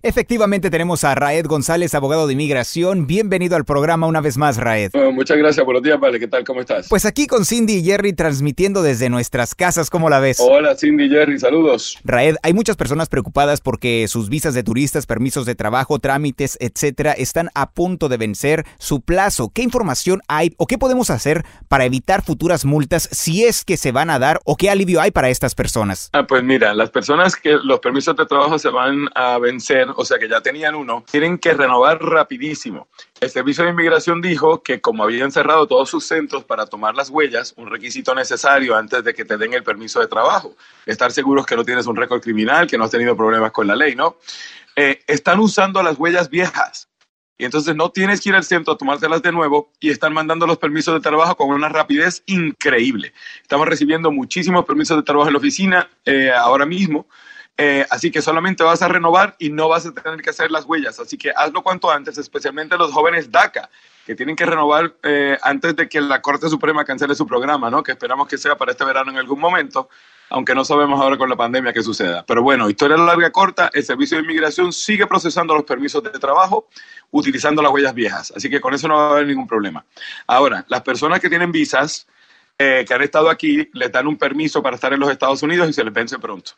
Efectivamente tenemos a Raed González, abogado de inmigración. Bienvenido al programa una vez más, Raed. Bueno, muchas gracias, buenos días, Vale, ¿qué tal? ¿Cómo estás? Pues aquí con Cindy y Jerry transmitiendo desde nuestras casas, ¿cómo la ves? Hola, Cindy y Jerry, saludos. Raed, hay muchas personas preocupadas porque sus visas de turistas, permisos de trabajo, trámites, etcétera, están a punto de vencer su plazo. ¿Qué información hay o qué podemos hacer para evitar futuras multas si es que se van a dar o qué alivio hay para estas personas? Pues mira, las personas que los permisos de trabajo se van a vencer, o sea que ya tenían uno, tienen que renovar rapidísimo. El Servicio de Inmigración dijo que como habían cerrado todos sus centros para tomar las huellas, un requisito necesario antes de que te den el permiso de trabajo, estar seguros que no tienes un récord criminal, que no has tenido problemas con la ley, ¿no? Están usando las huellas viejas. Y entonces no tienes que ir al centro a tomártelas de nuevo y están mandando los permisos de trabajo con una rapidez increíble. Estamos recibiendo muchísimos permisos de trabajo en la oficina ahora mismo. Así que solamente vas a renovar y no vas a tener que hacer las huellas. Así que hazlo cuanto antes, especialmente los jóvenes DACA, que tienen que renovar antes de que la Corte Suprema cancele su programa, ¿no? Que esperamos que sea para este verano en algún momento, aunque no sabemos ahora con la pandemia qué suceda. Pero bueno, historia larga corta, el Servicio de Inmigración sigue procesando los permisos de trabajo utilizando las huellas viejas. Así que con eso no va a haber ningún problema. Ahora, las personas que tienen visas, que han estado aquí, les dan un permiso para estar en los Estados Unidos y se les vence pronto.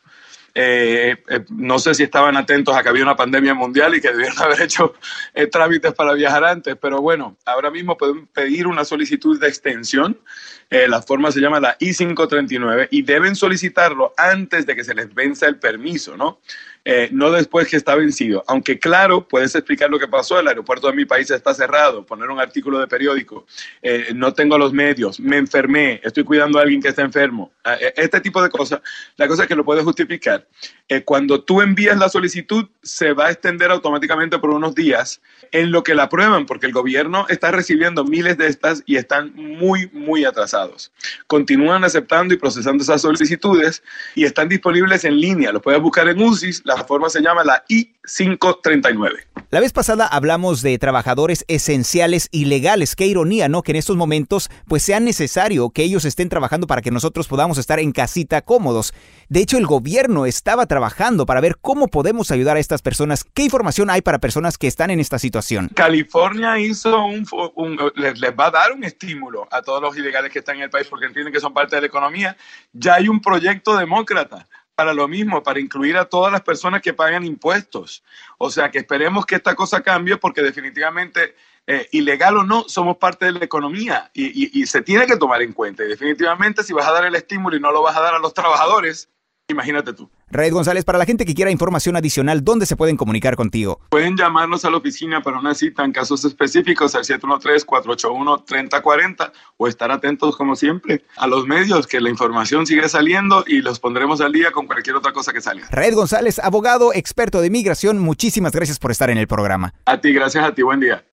No sé si estaban atentos a que había una pandemia mundial y que debieron haber hecho trámites para viajar antes, pero bueno, ahora mismo pueden pedir una solicitud de extensión. La forma se llama la I-539 y deben solicitarlo antes de que se les venza el permiso, ¿no? No después que está vencido. Aunque claro, puedes explicar lo que pasó, el aeropuerto de mi país está cerrado, poner un artículo de periódico, no tengo los medios, me enfermé, estoy cuidando a alguien que está enfermo, este tipo de cosas. La cosa es que lo puedes justificar. Cuando tú envías la solicitud, se va a extender automáticamente por unos días en lo que la aprueban, porque el gobierno está recibiendo miles de estas y están muy, muy atrasados. Continúan aceptando y procesando esas solicitudes y están disponibles en línea. Lo puedes buscar en UCIS. La forma se llama la I-539. La vez pasada hablamos de trabajadores esenciales y legales. Qué ironía, ¿no? Que en estos momentos pues sea necesario que ellos estén trabajando para que nosotros podamos estar en casita cómodos. De hecho, el gobierno estaba trabajando para ver cómo podemos ayudar a estas personas. ¿Qué información hay para personas que están en esta situación? California hizo les va a dar un estímulo a todos los ilegales que están en el país porque entienden que son parte de la economía. Ya hay un proyecto demócrata para lo mismo, para incluir a todas las personas que pagan impuestos. O sea, que esperemos que esta cosa cambie porque definitivamente, ilegal o no, somos parte de la economía y se tiene que tomar en cuenta. Y definitivamente si vas a dar el estímulo y no lo vas a dar a los trabajadores, imagínate tú. Raed González, para la gente que quiera información adicional, ¿dónde se pueden comunicar contigo? Pueden llamarnos a la oficina para una cita en casos específicos al 713-481-3040 o estar atentos como siempre a los medios, que la información sigue saliendo y los pondremos al día con cualquier otra cosa que salga. Raed González, abogado, experto de inmigración, muchísimas gracias por estar en el programa. A ti, gracias a ti, buen día.